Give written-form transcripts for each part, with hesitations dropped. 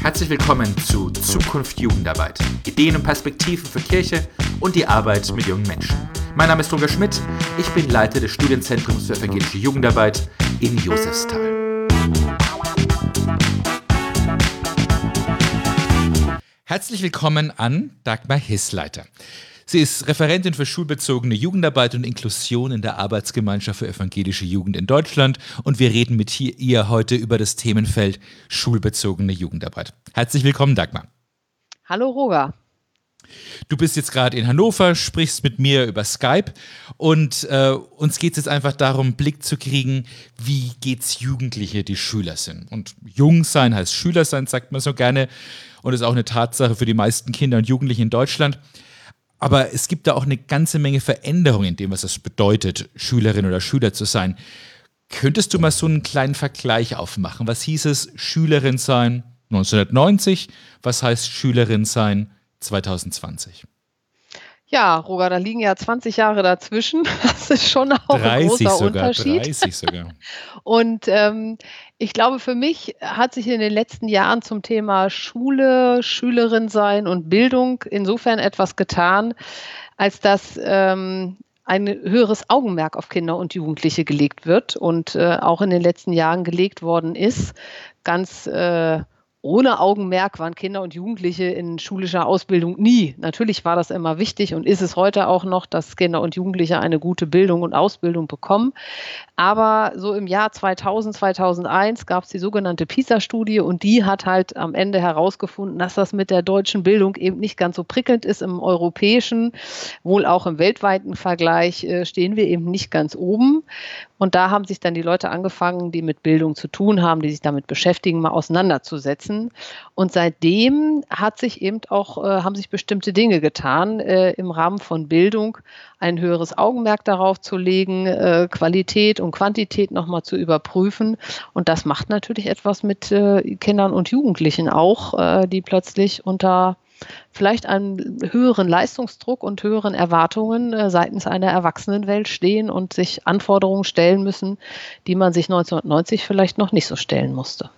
Herzlich willkommen zu Zukunft Jugendarbeit. Ideen und Perspektiven für Kirche und die Arbeit mit jungen Menschen. Mein Name ist Roger Schmidt, ich bin Leiter des Studienzentrums für evangelische Jugendarbeit in Josefsthal. Herzlich willkommen an Dagmar Hissleiter. Sie ist Referentin für schulbezogene Jugendarbeit und Inklusion in der Arbeitsgemeinschaft für evangelische Jugend in Deutschland und wir reden mit ihr heute über das Themenfeld schulbezogene Jugendarbeit. Herzlich willkommen, Dagmar. Hallo, Roger. Du bist jetzt gerade in Hannover, sprichst mit mir über Skype und uns geht es jetzt einfach darum, Blick zu kriegen, wie geht's Jugendliche, die Schüler sind. Und jung sein heißt Schüler sein, sagt man so gerne und ist auch eine Tatsache für die meisten Kinder und Jugendlichen in Deutschland. Aber es gibt da auch eine ganze Menge Veränderungen in dem, was es bedeutet, Schülerin oder Schüler zu sein. Könntest du mal so einen kleinen Vergleich aufmachen? Was hieß es, Schülerin sein 1990? Was heißt Schülerin sein 2020? Ja, Roger, da liegen ja 20 Jahre dazwischen. Das ist schon auch ein großer Unterschied. 30 sogar. Und ich glaube, für mich hat sich in den letzten Jahren zum Thema Schule, Schülerin sein und Bildung insofern etwas getan, als dass ein höheres Augenmerk auf Kinder und Jugendliche gelegt wird und auch in den letzten Jahren gelegt worden ist. Ganz ohne Augenmerk waren Kinder und Jugendliche in schulischer Ausbildung nie. Natürlich war das immer wichtig und ist es heute auch noch, dass Kinder und Jugendliche eine gute Bildung und Ausbildung bekommen. Aber so im Jahr 2000, 2001 gab es die sogenannte PISA-Studie und die hat halt am Ende herausgefunden, dass das mit der deutschen Bildung eben nicht ganz so prickelnd ist. Im europäischen, wohl auch im weltweiten Vergleich stehen wir eben nicht ganz oben. Und da haben sich dann die Leute angefangen, die mit Bildung zu tun haben, die sich damit beschäftigen, mal auseinanderzusetzen. Und seitdem hat sich eben auch, haben sich bestimmte Dinge getan, im Rahmen von Bildung ein höheres Augenmerk darauf zu legen, Qualität und Quantität nochmal zu überprüfen. Und das macht natürlich etwas mit Kindern und Jugendlichen auch, die plötzlich unter vielleicht einem höheren Leistungsdruck und höheren Erwartungen seitens einer Erwachsenenwelt stehen und sich Anforderungen stellen müssen, die man sich 1990 vielleicht noch nicht so stellen musste.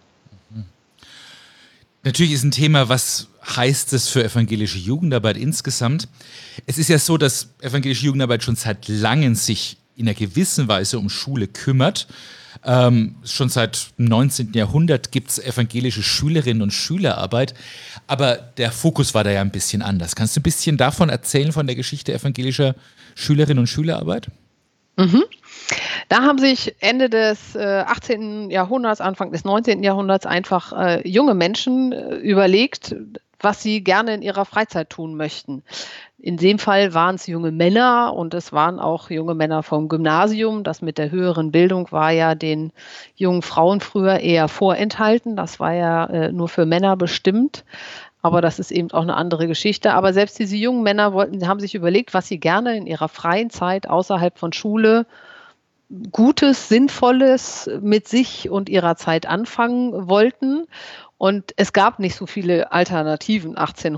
Natürlich ist ein Thema, was heißt es für evangelische Jugendarbeit insgesamt? Es ist ja so, dass evangelische Jugendarbeit schon seit langem sich in einer gewissen Weise um Schule kümmert. Schon seit dem 19. Jahrhundert gibt es evangelische Schülerinnen und Schülerarbeit, aber der Fokus war da ja ein bisschen anders. Kannst du ein bisschen davon erzählen, von der Geschichte evangelischer Schülerinnen und Schülerarbeit? Mhm. Da haben sich Ende des 18. Jahrhunderts, Anfang des 19. Jahrhunderts einfach junge Menschen überlegt, was sie gerne in ihrer Freizeit tun möchten. In dem Fall waren es junge Männer und es waren auch junge Männer vom Gymnasium. Das mit der höheren Bildung war ja den jungen Frauen früher eher vorenthalten. Das war ja nur für Männer bestimmt. Aber das ist eben auch eine andere Geschichte. Aber selbst diese jungen Männer haben sich überlegt, was sie gerne in ihrer freien Zeit außerhalb von Schule Gutes, Sinnvolles mit sich und ihrer Zeit anfangen wollten. Und es gab nicht so viele Alternativen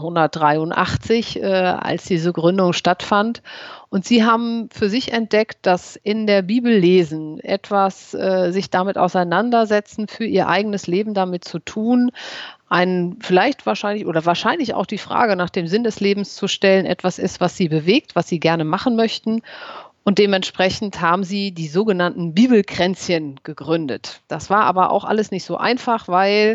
1883, als diese Gründung stattfand. Und sie haben für sich entdeckt, dass in der Bibel lesen, etwas sich damit auseinandersetzen, für ihr eigenes Leben damit zu tun, wahrscheinlich auch die Frage nach dem Sinn des Lebens zu stellen, etwas ist, was sie bewegt, was sie gerne machen möchten. Und dementsprechend haben sie die sogenannten Bibelkränzchen gegründet. Das war aber auch alles nicht so einfach, weil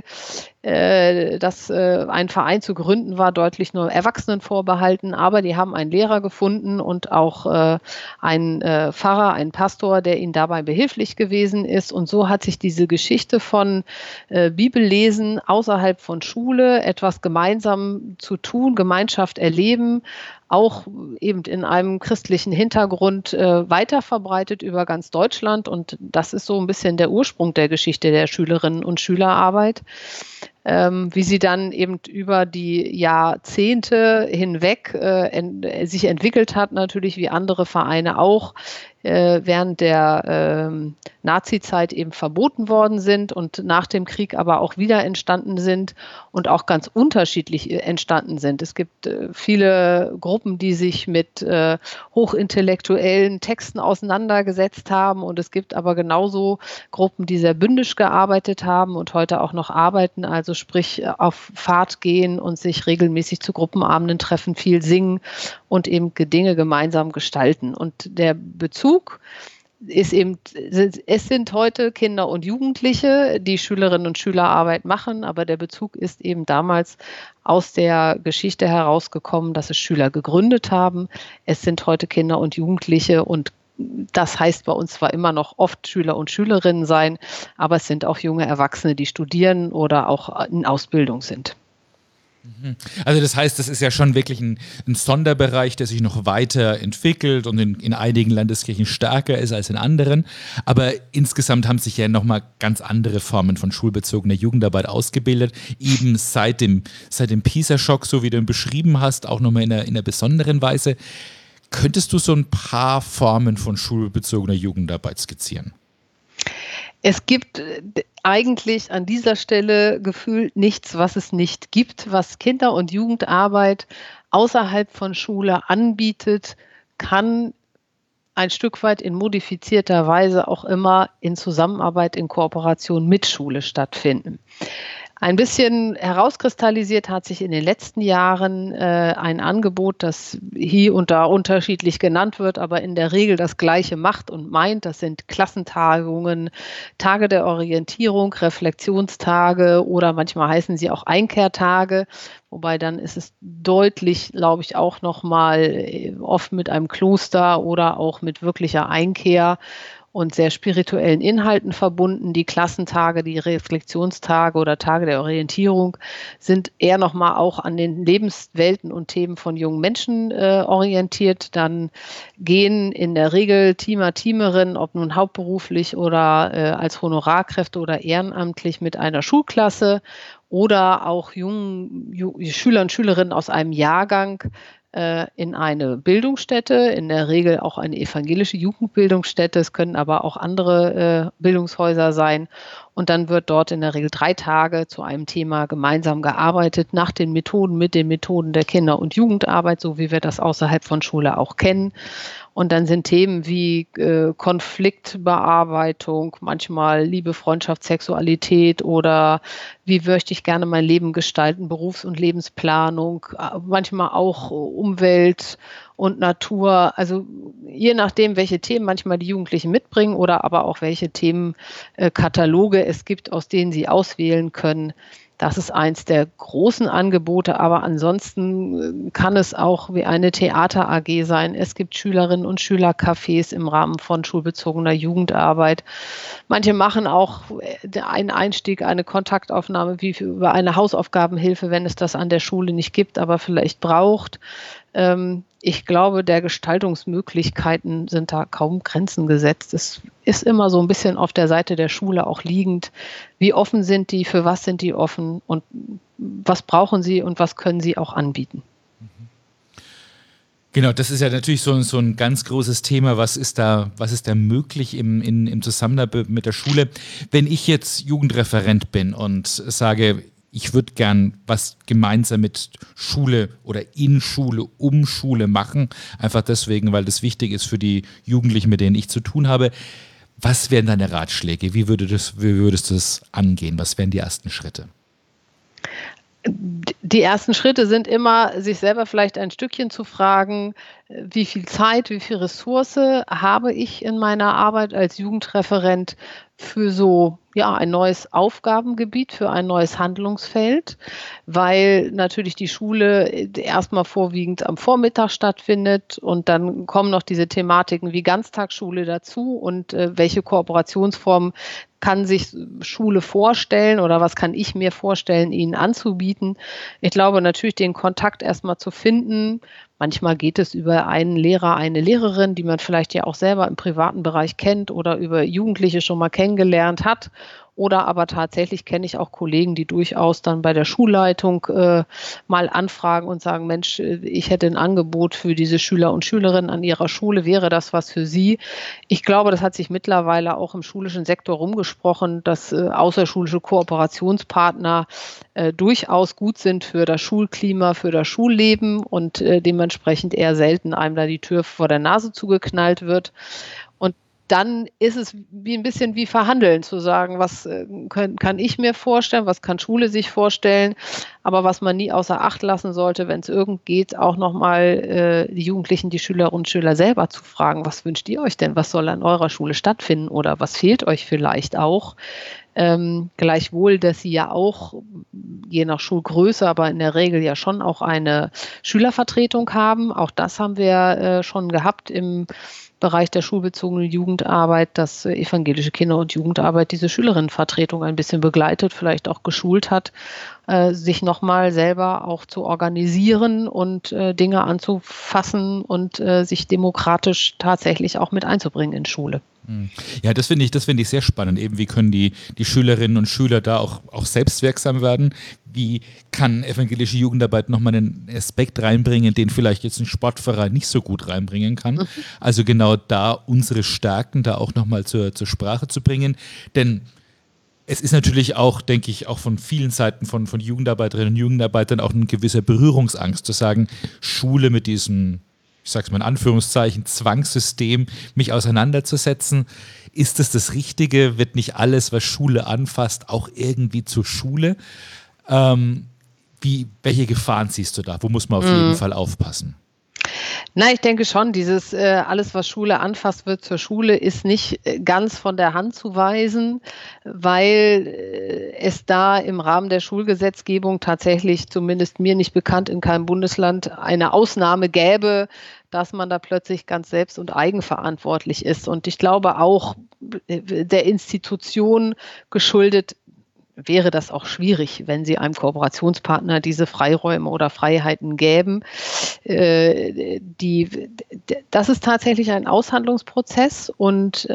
ein Verein zu gründen war deutlich nur Erwachsenen vorbehalten. Aber die haben einen Lehrer gefunden und auch einen Pfarrer, einen Pastor, der ihnen dabei behilflich gewesen ist. Und so hat sich diese Geschichte von Bibellesen außerhalb von Schule, etwas gemeinsam zu tun, Gemeinschaft erleben, auch eben in einem christlichen Hintergrund weiter verbreitet über ganz Deutschland. Und das ist so ein bisschen der Ursprung der Geschichte der Schülerinnen und Schülerarbeit. Wie sie dann eben über die Jahrzehnte hinweg sich entwickelt hat, natürlich wie andere Vereine auch, während der Nazi-Zeit eben verboten worden sind und nach dem Krieg aber auch wieder entstanden sind und auch ganz unterschiedlich entstanden sind. Es gibt viele Gruppen, die sich mit hochintellektuellen Texten auseinandergesetzt haben und es gibt aber genauso Gruppen, die sehr bündisch gearbeitet haben und heute auch noch arbeiten, also sprich auf Fahrt gehen und sich regelmäßig zu Gruppenabenden treffen, viel singen und eben Dinge gemeinsam gestalten. Und der Bezug ist eben, es sind heute Kinder und Jugendliche, die Schülerinnen und Schülerarbeit machen, aber der Bezug ist eben damals aus der Geschichte herausgekommen, dass es Schüler gegründet haben. Es sind heute Kinder und Jugendliche und das heißt bei uns zwar immer noch oft Schüler und Schülerinnen sein, aber es sind auch junge Erwachsene, die studieren oder auch in Ausbildung sind. Also das heißt, das ist ja schon wirklich ein Sonderbereich, der sich noch weiter entwickelt und in einigen Landeskirchen stärker ist als in anderen. Aber insgesamt haben sich ja nochmal ganz andere Formen von schulbezogener Jugendarbeit ausgebildet. Eben seit dem PISA-Schock, so wie du ihn beschrieben hast, auch nochmal in einer besonderen Weise. Könntest du so ein paar Formen von schulbezogener Jugendarbeit skizzieren? Es gibt eigentlich an dieser Stelle gefühlt nichts, was es nicht gibt. Was Kinder- und Jugendarbeit außerhalb von Schule anbietet, kann ein Stück weit in modifizierter Weise auch immer in Zusammenarbeit, in Kooperation mit Schule stattfinden. Ein bisschen herauskristallisiert hat sich in den letzten Jahren ein Angebot, das hier und da unterschiedlich genannt wird, aber in der Regel das Gleiche macht und meint. Das sind Klassentagungen, Tage der Orientierung, Reflexionstage oder manchmal heißen sie auch Einkehrtage. Wobei dann ist es deutlich, glaube ich, auch nochmal oft mit einem Kloster oder auch mit wirklicher Einkehr und sehr spirituellen Inhalten verbunden. Die Klassentage, die Reflexionstage oder Tage der Orientierung sind eher nochmal auch an den Lebenswelten und Themen von jungen Menschen orientiert. Dann gehen in der Regel Teamer, Teamerinnen, ob nun hauptberuflich oder als Honorarkräfte oder ehrenamtlich mit einer Schulklasse oder auch Schüler und Schülerinnen aus einem Jahrgang in eine Bildungsstätte, in der Regel auch eine evangelische Jugendbildungsstätte. Es können aber auch andere Bildungshäuser sein. Und dann wird dort in der Regel 3 Tage zu einem Thema gemeinsam gearbeitet, nach den Methoden, mit den Methoden der Kinder- und Jugendarbeit, so wie wir das außerhalb von Schule auch kennen. Und dann sind Themen wie Konfliktbearbeitung, manchmal Liebe, Freundschaft, Sexualität oder wie möchte ich gerne mein Leben gestalten, Berufs- und Lebensplanung, manchmal auch Umwelt und Natur. Also je nachdem, welche Themen manchmal die Jugendlichen mitbringen oder aber auch welche Themenkataloge es gibt, aus denen sie auswählen können. Das ist eins der großen Angebote, aber ansonsten kann es auch wie eine Theater AG sein. Es gibt Schülerinnen und Schülercafés im Rahmen von schulbezogener Jugendarbeit. Manche machen auch einen Einstieg, eine Kontaktaufnahme wie über eine Hausaufgabenhilfe, wenn es das an der Schule nicht gibt, aber vielleicht braucht. Ich glaube, der Gestaltungsmöglichkeiten sind da kaum Grenzen gesetzt. Es ist immer so ein bisschen auf der Seite der Schule auch liegend. Wie offen sind die, für was sind die offen und was brauchen sie und was können sie auch anbieten? Genau, das ist ja natürlich so ein ganz großes Thema. Was ist da möglich im Zusammenarbeit mit der Schule? Wenn ich jetzt Jugendreferent bin und sage, ich würde gern was gemeinsam mit Schule oder in Schule, um Schule machen, einfach deswegen, weil das wichtig ist für die Jugendlichen, mit denen ich zu tun habe. Was wären deine Ratschläge? Wie würdest du das angehen? Was wären die ersten Schritte? Die ersten Schritte sind immer, sich selber vielleicht ein Stückchen zu fragen, wie viel Zeit, wie viel Ressource habe ich in meiner Arbeit als Jugendreferent für so ein neues Aufgabengebiet, für ein neues Handlungsfeld, weil natürlich die Schule erstmal vorwiegend am Vormittag stattfindet und dann kommen noch diese Thematiken wie Ganztagsschule dazu und welche Kooperationsformen kann sich Schule vorstellen oder was kann ich mir vorstellen, ihnen anzubieten. Ich glaube natürlich, den Kontakt erstmal zu finden. Manchmal geht es über einen Lehrer, eine Lehrerin, die man vielleicht ja auch selber im privaten Bereich kennt oder über Jugendliche schon mal kennengelernt hat. Oder aber tatsächlich kenne ich auch Kollegen, die durchaus dann bei der Schulleitung mal anfragen und sagen, Mensch, ich hätte ein Angebot für diese Schüler und Schülerinnen an ihrer Schule, wäre das was für Sie? Ich glaube, das hat sich mittlerweile auch im schulischen Sektor rumgesprochen, dass außerschulische Kooperationspartner durchaus gut sind für das Schulklima, für das Schulleben und dementsprechend eher selten einem da die Tür vor der Nase zugeknallt wird. Und dann ist es ein bisschen wie Verhandeln, zu sagen, was kann ich mir vorstellen, was kann Schule sich vorstellen, aber was man nie außer Acht lassen sollte, wenn es irgend geht, auch nochmal die Jugendlichen, die Schülerinnen und Schüler selber zu fragen, was wünscht ihr euch denn, was soll an eurer Schule stattfinden oder was fehlt euch vielleicht auch? Gleichwohl, dass sie ja auch, je nach Schulgröße, aber in der Regel ja schon auch eine Schülervertretung haben. Auch das haben wir schon gehabt im Bereich der schulbezogenen Jugendarbeit, dass evangelische Kinder- und Jugendarbeit diese Schülerinnenvertretung ein bisschen begleitet, vielleicht auch geschult hat, sich nochmal selber auch zu organisieren und Dinge anzufassen und sich demokratisch tatsächlich auch mit einzubringen in Schule. Ja, das finde ich sehr spannend. Eben, wie können die Schülerinnen und Schüler da auch selbstwirksam werden? Wie kann evangelische Jugendarbeit nochmal einen Aspekt reinbringen, den vielleicht jetzt ein Sportverein nicht so gut reinbringen kann? Also genau da unsere Stärken da auch nochmal zur Sprache zu bringen. Denn es ist natürlich auch, denke ich, auch von vielen Seiten von Jugendarbeiterinnen und Jugendarbeitern auch eine gewisse Berührungsangst, zu sagen, Schule mit diesem, ich sage es mal in Anführungszeichen, Zwangssystem, mich auseinanderzusetzen. Ist es das Richtige? Wird nicht alles, was Schule anfasst, auch irgendwie zur Schule? Welche Gefahren siehst du da? Wo muss man auf jeden Fall aufpassen? Na, ich denke schon, dieses alles, was Schule anfasst, wird zur Schule, ist nicht ganz von der Hand zu weisen, weil es da im Rahmen der Schulgesetzgebung tatsächlich, zumindest mir nicht bekannt, in keinem Bundesland eine Ausnahme gäbe, dass man da plötzlich ganz selbst- und eigenverantwortlich ist. Und ich glaube auch der Institution geschuldet, wäre das auch schwierig, wenn sie einem Kooperationspartner diese Freiräume oder Freiheiten gäben. Das ist tatsächlich ein Aushandlungsprozess und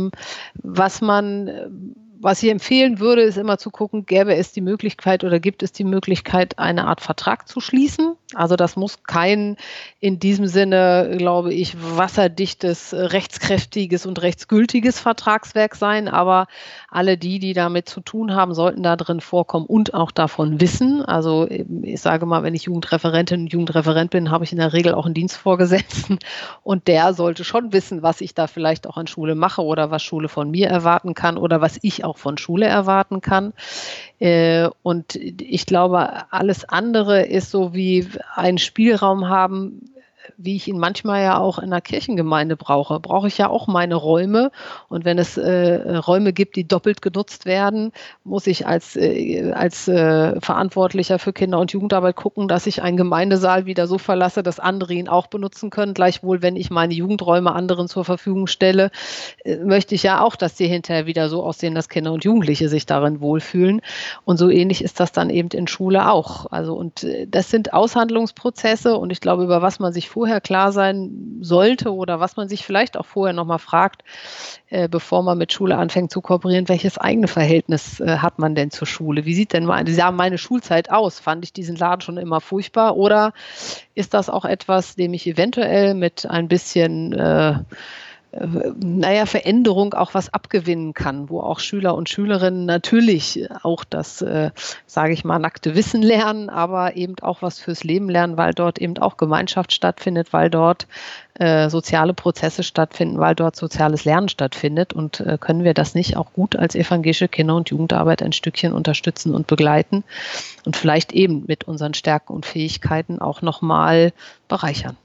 was ich empfehlen würde, ist immer zu gucken, gäbe es die Möglichkeit oder gibt es die Möglichkeit, eine Art Vertrag zu schließen. Also das muss kein in diesem Sinne, glaube ich, wasserdichtes, rechtskräftiges und rechtsgültiges Vertragswerk sein, aber alle die damit zu tun haben, sollten da drin vorkommen und auch davon wissen. Also ich sage mal, wenn ich Jugendreferentin und Jugendreferent bin, habe ich in der Regel auch einen Dienstvorgesetzten und der sollte schon wissen, was ich da vielleicht auch an Schule mache oder was Schule von mir erwarten kann oder was ich auch von Schule erwarten kann. Und ich glaube, alles andere ist so wie einen Spielraum haben, wie ich ihn manchmal ja auch in einer Kirchengemeinde brauche. Brauche ich ja auch meine Räume. Und wenn es Räume gibt, die doppelt genutzt werden, muss ich als Verantwortlicher für Kinder- und Jugendarbeit gucken, dass ich einen Gemeindesaal wieder so verlasse, dass andere ihn auch benutzen können. Gleichwohl, wenn ich meine Jugendräume anderen zur Verfügung stelle, möchte ich ja auch, dass die hinterher wieder so aussehen, dass Kinder und Jugendliche sich darin wohlfühlen. Und so ähnlich ist das dann eben in Schule auch. Also, und das sind Aushandlungsprozesse und ich glaube, über was man sich vorher klar sein sollte oder was man sich vielleicht auch vorher nochmal fragt, bevor man mit Schule anfängt zu kooperieren, welches eigene Verhältnis hat man denn zur Schule? Wie sieht denn meine Schulzeit aus? Fand ich diesen Laden schon immer furchtbar oder ist das auch etwas, dem ich eventuell mit ein bisschen Veränderung auch was abgewinnen kann, wo auch Schüler und Schülerinnen natürlich auch das, sage ich mal, nackte Wissen lernen, aber eben auch was fürs Leben lernen, weil dort eben auch Gemeinschaft stattfindet, weil dort soziale Prozesse stattfinden, weil dort soziales Lernen stattfindet und können wir das nicht auch gut als evangelische Kinder- und Jugendarbeit ein Stückchen unterstützen und begleiten und vielleicht eben mit unseren Stärken und Fähigkeiten auch nochmal bereichern.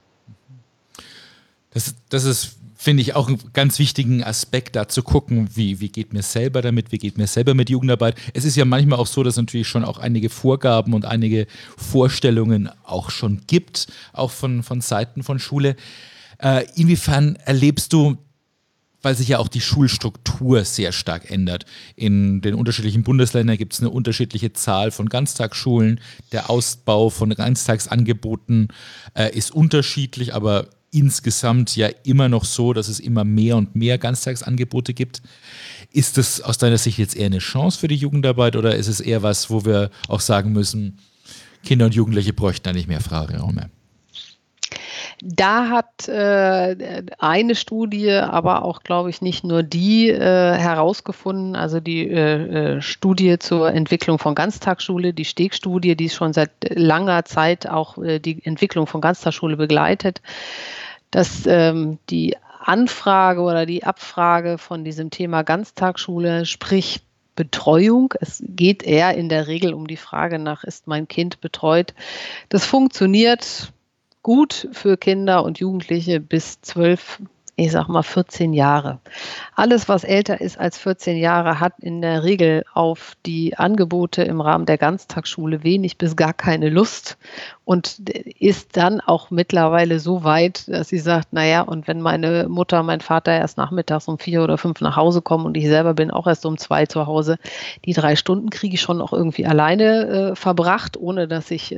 Das ist, finde ich, auch einen ganz wichtigen Aspekt, da zu gucken, wie geht mir selber damit, wie geht mir selber mit Jugendarbeit. Es ist ja manchmal auch so, dass es natürlich schon auch einige Vorgaben und einige Vorstellungen auch schon gibt, auch von Seiten von Schule. Inwiefern erlebst du, weil sich ja auch die Schulstruktur sehr stark ändert. In den unterschiedlichen Bundesländern gibt es eine unterschiedliche Zahl von Ganztagsschulen. Der Ausbau von Ganztagsangeboten ist unterschiedlich, aber insgesamt ja immer noch so, dass es immer mehr und mehr Ganztagsangebote gibt. Ist das aus deiner Sicht jetzt eher eine Chance für die Jugendarbeit oder ist es eher was, wo wir auch sagen müssen, Kinder und Jugendliche bräuchten da nicht mehr Freiräume? Da hat eine Studie, aber auch, glaube ich, nicht nur die herausgefunden, also die Studie zur Entwicklung von Ganztagsschule, die Steg-Studie, die schon seit langer Zeit auch die Entwicklung von Ganztagsschule begleitet, dass die Anfrage oder die Abfrage von diesem Thema Ganztagsschule, sprich Betreuung. Es geht eher in der Regel um die Frage nach, ist mein Kind betreut? Das funktioniert gut für Kinder und Jugendliche bis 12, ich sag mal 14 Jahre. Alles, was älter ist als 14 Jahre, hat in der Regel auf die Angebote im Rahmen der Ganztagsschule wenig bis gar keine Lust und ist dann auch mittlerweile so weit, dass sie sagt, naja, und wenn meine Mutter, mein Vater erst nachmittags um 4 oder 5 nach Hause kommen und ich selber bin auch erst um 2 zu Hause, die 3 Stunden kriege ich schon auch irgendwie alleine verbracht, ohne dass ich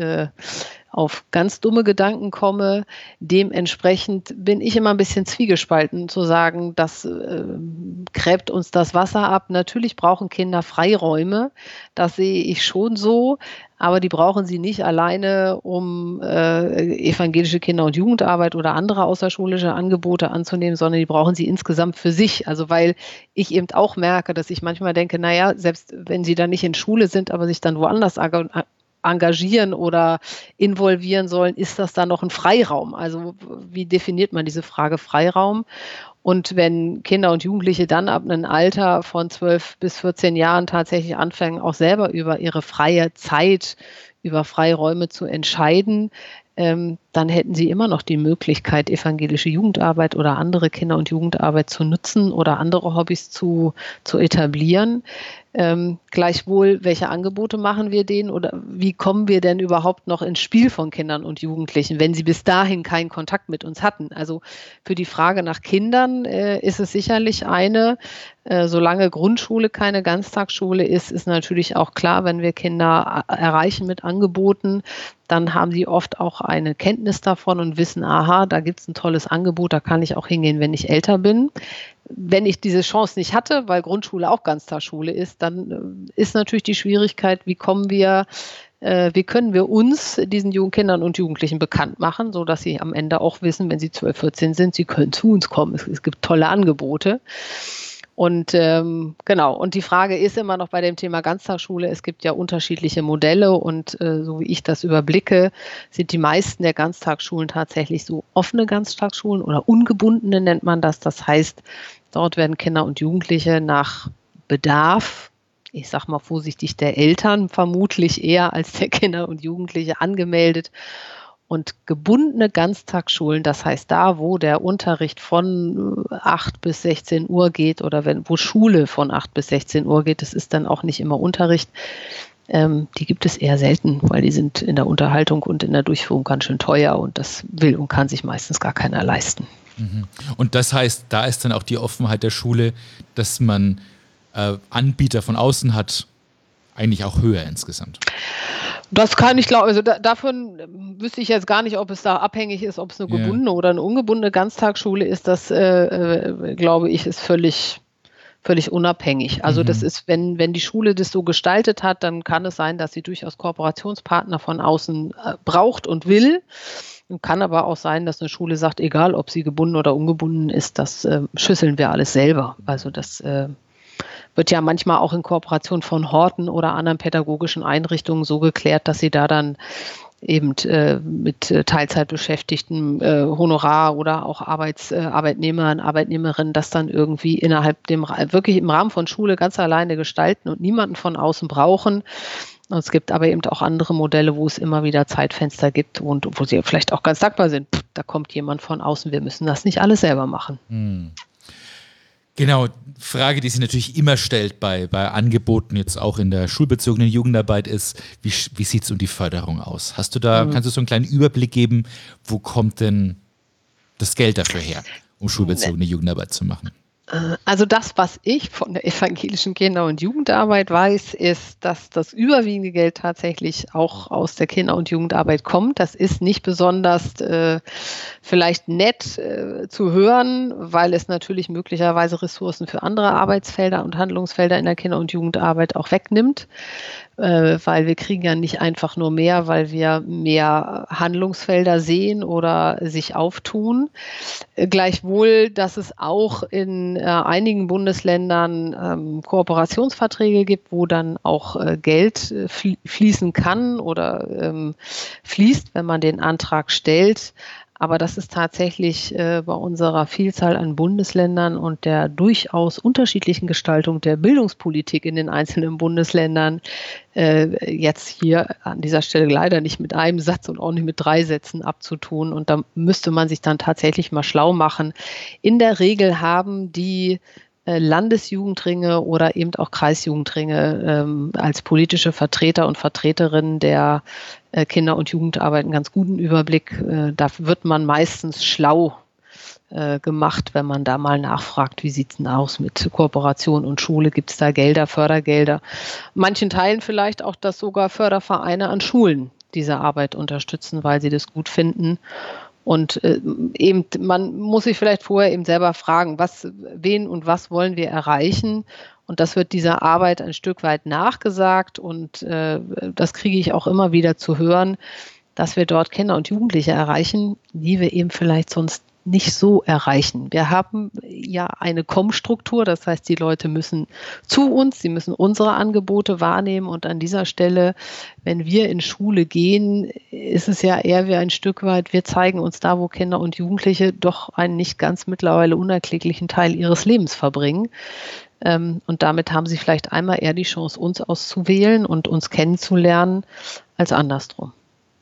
auf ganz dumme Gedanken komme. Dementsprechend bin ich immer ein bisschen zwiegespalten zu sagen, das gräbt uns das Wasser ab. Natürlich brauchen Kinder Freiräume, das sehe ich schon so, aber die brauchen sie nicht alleine, um evangelische Kinder- und Jugendarbeit oder andere außerschulische Angebote anzunehmen, sondern die brauchen sie insgesamt für sich. Also weil ich eben auch merke, dass ich manchmal denke, naja, selbst wenn sie dann nicht in Schule sind, aber sich dann woanders engagieren oder involvieren sollen, ist das dann noch ein Freiraum? Also wie definiert man diese Frage Freiraum? Und wenn Kinder und Jugendliche dann ab einem Alter von 12 bis 14 Jahren tatsächlich anfangen, auch selber über ihre freie Zeit, über Freiräume zu entscheiden, dann hätten sie immer noch die Möglichkeit, evangelische Jugendarbeit oder andere Kinder- und Jugendarbeit zu nutzen oder andere Hobbys zu etablieren. Gleichwohl, welche Angebote machen wir denen oder wie kommen wir denn überhaupt noch ins Spiel von Kindern und Jugendlichen, wenn sie bis dahin keinen Kontakt mit uns hatten? Also für die Frage nach Kindern ist es sicherlich eine, solange Grundschule keine Ganztagsschule ist, ist natürlich auch klar, wenn wir Kinder erreichen mit Angeboten, dann haben sie oft auch eine Kenntnis davon und wissen, aha, da gibt es ein tolles Angebot, da kann ich auch hingehen, wenn ich älter bin. Wenn ich diese Chance nicht hatte, weil Grundschule auch Ganztagsschule ist, dann ist natürlich die Schwierigkeit, wie können wir uns diesen Kindern und Jugendlichen bekannt machen, sodass sie am Ende auch wissen, wenn sie 12, 14 sind, sie können zu uns kommen. Es gibt tolle Angebote. Und genau, und die Frage ist immer noch bei dem Thema Ganztagsschule, es gibt ja unterschiedliche Modelle und so wie ich das überblicke, sind die meisten der Ganztagsschulen tatsächlich so offene Ganztagsschulen oder ungebundene nennt man das. Das heißt, dort werden Kinder und Jugendliche nach Bedarf, ich sage mal vorsichtig, der Eltern vermutlich eher als der Kinder und Jugendliche angemeldet. Und gebundene Ganztagsschulen, das heißt da, wo der Unterricht von 8 bis 16 Uhr geht oder wo Schule von 8 bis 16 Uhr geht, das ist dann auch nicht immer Unterricht, die gibt es eher selten, weil die sind in der Unterhaltung und in der Durchführung ganz schön teuer und das will und kann sich meistens gar keiner leisten. Und das heißt, da ist dann auch die Offenheit der Schule, dass man Anbieter von außen hat, eigentlich auch höher insgesamt. Das kann ich glauben, also davon wüsste ich jetzt gar nicht, ob es da abhängig ist, ob es eine gebundene oder eine ungebundene Ganztagsschule ist. Das, glaube ich, ist völlig unabhängig. Also das ist, wenn die Schule das so gestaltet hat, dann kann es sein, dass sie durchaus Kooperationspartner von außen braucht und will. Kann aber auch sein, dass eine Schule sagt, egal ob sie gebunden oder ungebunden ist, das schüsseln wir alles selber. Also das wird ja manchmal auch in Kooperation von Horten oder anderen pädagogischen Einrichtungen so geklärt, dass sie da dann eben mit Teilzeitbeschäftigten, Honorar oder auch Arbeitnehmern, Arbeitnehmerinnen das dann irgendwie wirklich im Rahmen von Schule ganz alleine gestalten und niemanden von außen brauchen. Und es gibt aber eben auch andere Modelle, wo es immer wieder Zeitfenster gibt und wo sie vielleicht auch ganz dankbar sind. Da kommt jemand von außen, wir müssen das nicht alles selber machen. Genau, Frage, die sich natürlich immer stellt bei Angeboten, jetzt auch in der schulbezogenen Jugendarbeit ist, wie sieht es um die Förderung aus? Kannst du so einen kleinen Überblick geben, wo kommt denn das Geld dafür her, um schulbezogene Jugendarbeit zu machen? Also das, was ich von der evangelischen Kinder- und Jugendarbeit weiß, ist, dass das überwiegende Geld tatsächlich auch aus der Kinder- und Jugendarbeit kommt. Das ist nicht besonders vielleicht nett zu hören, weil es natürlich möglicherweise Ressourcen für andere Arbeitsfelder und Handlungsfelder in der Kinder- und Jugendarbeit auch wegnimmt. Weil wir kriegen ja nicht einfach nur mehr, weil wir mehr Handlungsfelder sehen oder sich auftun. Gleichwohl, dass es auch in einigen Bundesländern Kooperationsverträge gibt, wo dann auch Geld fließen kann oder fließt, wenn man den Antrag stellt. Aber das ist tatsächlich bei unserer Vielzahl an Bundesländern und der durchaus unterschiedlichen Gestaltung der Bildungspolitik in den einzelnen Bundesländern jetzt hier an dieser Stelle leider nicht mit einem Satz und auch nicht mit 3 Sätzen abzutun. Und da müsste man sich dann tatsächlich mal schlau machen. In der Regel haben die Landesjugendringe oder eben auch Kreisjugendringe als politische Vertreter und Vertreterinnen der Kinder- und Jugendarbeit einen ganz guten Überblick. Da wird man meistens schlau gemacht, wenn man da mal nachfragt, wie sieht es denn aus mit Kooperation und Schule, gibt es da Gelder, Fördergelder. Manchen Teilen vielleicht auch, dass sogar Fördervereine an Schulen diese Arbeit unterstützen, weil sie das gut finden. Und eben, man muss sich vielleicht vorher eben selber fragen, wen und was wollen wir erreichen? Und das wird dieser Arbeit ein Stück weit nachgesagt und das kriege ich auch immer wieder zu hören, dass wir dort Kinder und Jugendliche erreichen, die wir eben vielleicht sonst nicht so erreichen. Wir haben ja eine Kommstruktur, das heißt, die Leute müssen zu uns, sie müssen unsere Angebote wahrnehmen und an dieser Stelle, wenn wir in Schule gehen, ist es ja eher wie ein Stück weit, wir zeigen uns da, wo Kinder und Jugendliche doch einen nicht ganz mittlerweile unerkläglichen Teil ihres Lebens verbringen. Und damit haben sie vielleicht einmal eher die Chance, uns auszuwählen und uns kennenzulernen, als andersrum.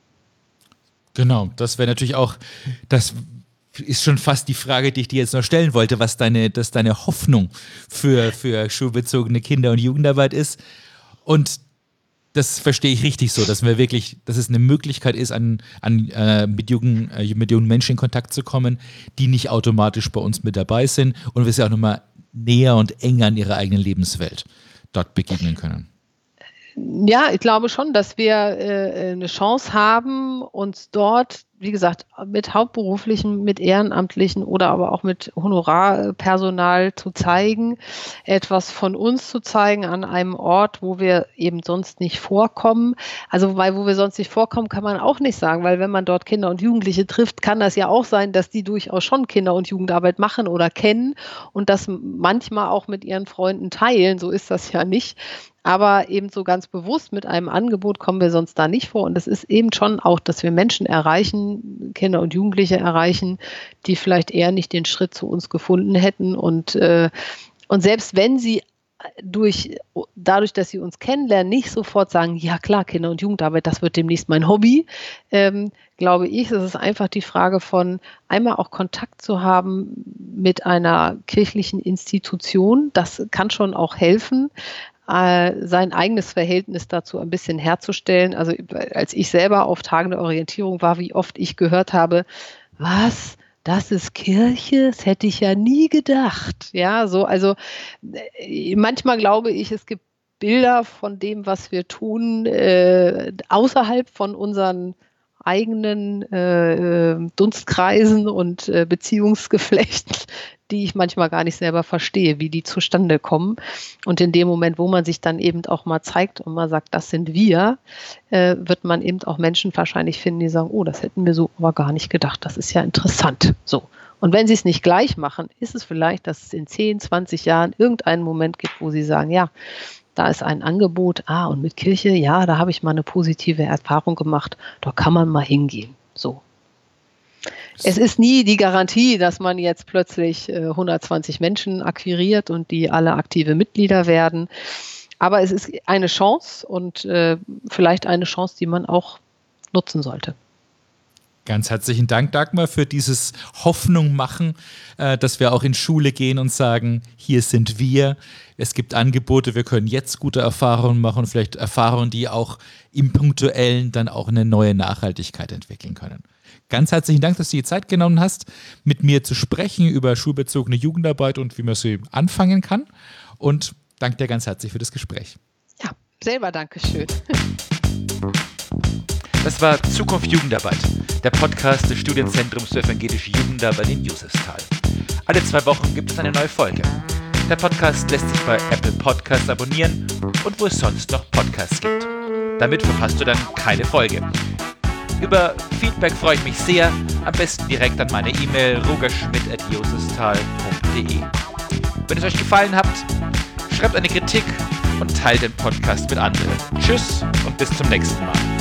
Genau, das wäre natürlich auch, das ist schon fast die Frage, die ich dir jetzt noch stellen wollte, was deine Hoffnung für schulbezogene Kinder- und Jugendarbeit ist. Und das verstehe ich richtig so, dass es eine Möglichkeit ist, mit jungen Menschen in Kontakt zu kommen, die nicht automatisch bei uns mit dabei sind und wir sie auch nochmal näher und enger an ihrer eigenen Lebenswelt dort begegnen können. Ja, ich glaube schon, dass wir eine Chance haben, uns dort, wie gesagt, mit Hauptberuflichen, mit Ehrenamtlichen oder aber auch mit Honorarpersonal zu zeigen, etwas von uns zu zeigen an einem Ort, wo wir eben sonst nicht vorkommen. Also, wo wir sonst nicht vorkommen, kann man auch nicht sagen, weil wenn man dort Kinder und Jugendliche trifft, kann das ja auch sein, dass die durchaus schon Kinder- und Jugendarbeit machen oder kennen und das manchmal auch mit ihren Freunden teilen. So ist das ja nicht. Aber eben so ganz bewusst mit einem Angebot kommen wir sonst da nicht vor. Und es ist eben schon auch, dass wir Menschen erreichen, Kinder und Jugendliche erreichen, die vielleicht eher nicht den Schritt zu uns gefunden hätten. Und selbst wenn sie dadurch, dass sie uns kennenlernen, nicht sofort sagen, ja klar, Kinder- und Jugendarbeit, das wird demnächst mein Hobby, glaube ich, es ist einfach die Frage von einmal auch Kontakt zu haben mit einer kirchlichen Institution. Das kann schon auch helfen, sein eigenes Verhältnis dazu ein bisschen herzustellen. Also als ich selber auf Tagen der Orientierung war, wie oft ich gehört habe, was? Das ist Kirche? Das hätte ich ja nie gedacht. Ja, so, also manchmal glaube ich, es gibt Bilder von dem, was wir tun, außerhalb von unseren eigenen Dunstkreisen und Beziehungsgeflechten, die ich manchmal gar nicht selber verstehe, wie die zustande kommen. Und in dem Moment, wo man sich dann eben auch mal zeigt und mal sagt, das sind wir, wird man eben auch Menschen wahrscheinlich finden, die sagen, oh, das hätten wir so aber gar nicht gedacht, das ist ja interessant. So. Und wenn sie es nicht gleich machen, ist es vielleicht, dass es in 10, 20 Jahren irgendeinen Moment gibt, wo sie sagen, ja, da ist ein Angebot, und mit Kirche, ja, da habe ich mal eine positive Erfahrung gemacht, da kann man mal hingehen. So. Es ist nie die Garantie, dass man jetzt plötzlich 120 Menschen akquiriert und die alle aktive Mitglieder werden. Aber es ist eine Chance und vielleicht eine Chance, die man auch nutzen sollte. Ganz herzlichen Dank, Dagmar, für dieses Hoffnung machen, dass wir auch in Schule gehen und sagen, hier sind wir, es gibt Angebote, wir können jetzt gute Erfahrungen machen, vielleicht Erfahrungen, die auch im Punktuellen dann auch eine neue Nachhaltigkeit entwickeln können. Ganz herzlichen Dank, dass du dir Zeit genommen hast, mit mir zu sprechen über schulbezogene Jugendarbeit und wie man sie anfangen kann. Und danke dir ganz herzlich für das Gespräch. Ja, selber Dankeschön. Das war Zukunft Jugendarbeit, der Podcast des Studienzentrums für evangelische Jugendarbeit in Josefsthal. Alle 2 Wochen gibt es eine neue Folge. Der Podcast lässt sich bei Apple Podcasts abonnieren und wo es sonst noch Podcasts gibt. Damit verpasst du dann keine Folge. Über Feedback freue ich mich sehr, am besten direkt an meine E-Mail rogerschmidt@josefsthal.de. Wenn es euch gefallen hat, schreibt eine Kritik und teilt den Podcast mit anderen. Tschüss und bis zum nächsten Mal.